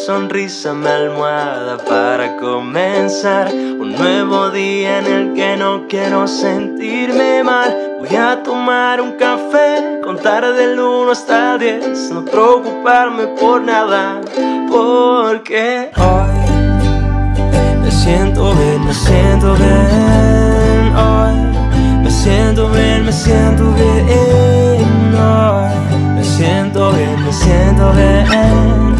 sonrisa mi almohada para comenzar un nuevo día en el que no quiero sentirme mal. Voy a tomar un café, contar del 1 hasta el 10, no preocuparme por nada, porque hoy me siento bien, me siento bien. Hoy me siento bien, me siento bien. Hoy me siento bien, me siento bien.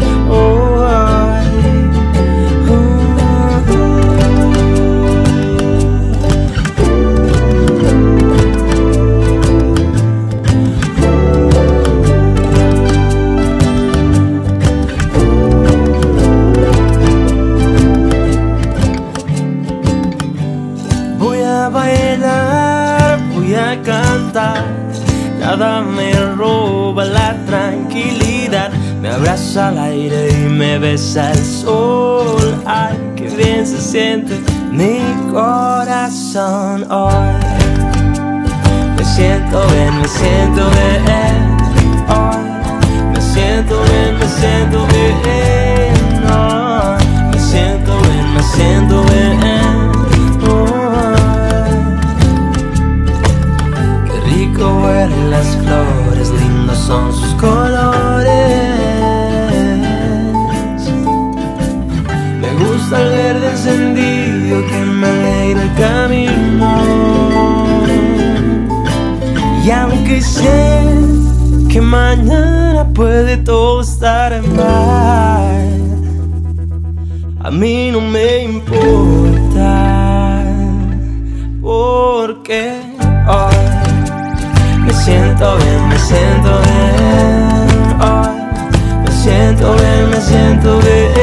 Voy a bailar, voy a cantar, nada me roba la tranquilidad. Me abraza el aire y me besa el sol. Ay, qué bien se siente mi corazón hoy. Me siento bien, me siento bien. Hoy me siento bien, me siento bien. Hoy me siento bien, me siento bien. Huelen las flores, lindos son sus colores. Me gusta el verde encendido que me alegra el camino. Y aunque sé que mañana puede todo estar mal, a mí no me importa, porque hoy me siento bien, me siento bien. Hoy me siento bien, me siento bien.